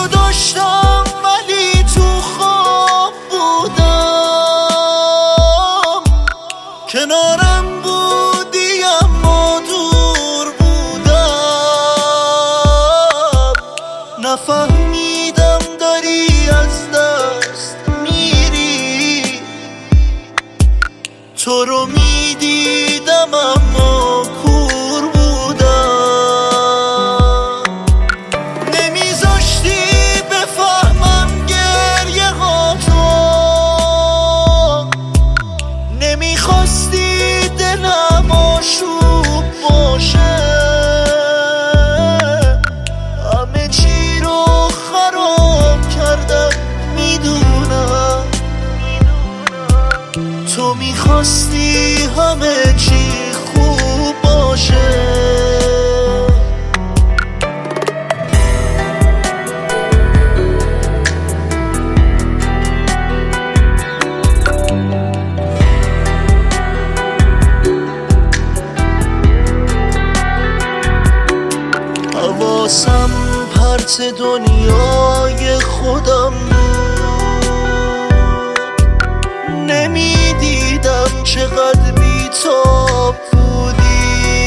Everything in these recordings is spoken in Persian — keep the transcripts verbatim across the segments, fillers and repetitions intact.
داشتم ولی تو خواب بودم، کنارم بودی اما دور بودم. نفهمیدم داری از دست میری، تو رو میدیدم اما کور بودم. نمیذاشتی بفهمم گریه ها تو، نمیخواستی دلم آشوب باشه، همه چی رو خراب کردم میدونم. تو میخواستی همه چی خوب باشه. حواسم پرت دنیای خودم بود، نمیدیدم چقدر بی‌تاب بودی.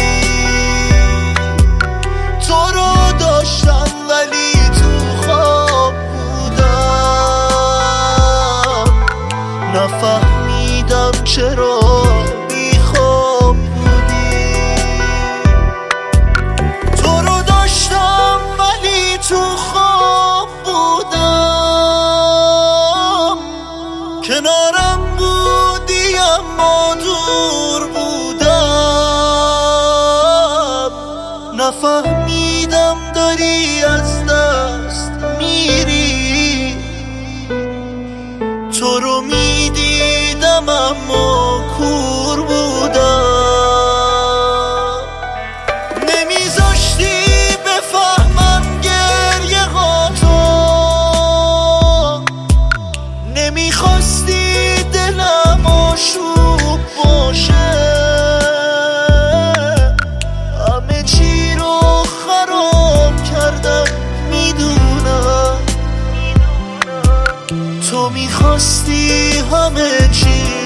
تو رو داشتم ولی تو خواب بودم، نفهمیدم چرا بیخواب بودی. تو رو داشتم ولی تو خواب بودم، کنارم بودی اما دور بودم. نفهمیدم داری از دست میری، تو رو میدیدم اما کور بودم. نمیذاشتی بفهمم گریه ها تو، نمیخواستی دلم آشوب باشه، همه چی رو خراب کردم میدونم. تو میخواستی همه چی